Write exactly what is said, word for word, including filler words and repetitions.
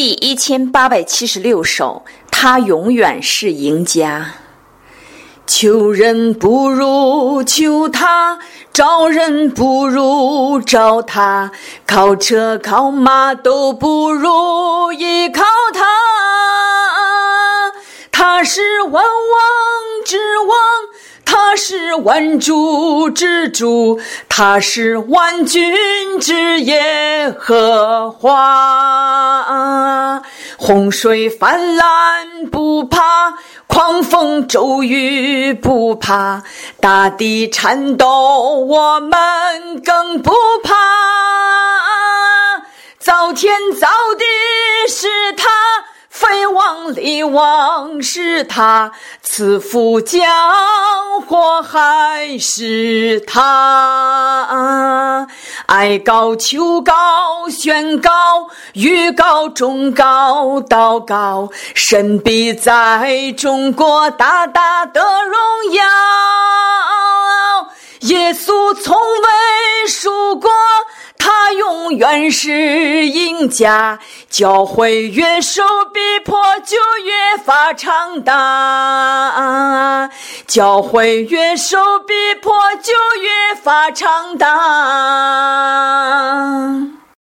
第一千八百七十六首，他永远是赢家。求人不如求他，找人不如找他，靠车靠马都不如依靠他。他是万王之王，他是万主之主，他是万军之耶和华。洪水泛滥不怕，狂风骤雨不怕，大地颤抖我们更不怕。造天造地是他，废王立王是他，赐福降祸还是他。哀告求告宣告，预告忠告祷告，神必在中国大大的荣耀。耶稣从未输过，他永远是赢家，教会越受逼迫就越发长大，教会越受逼迫就越发长大。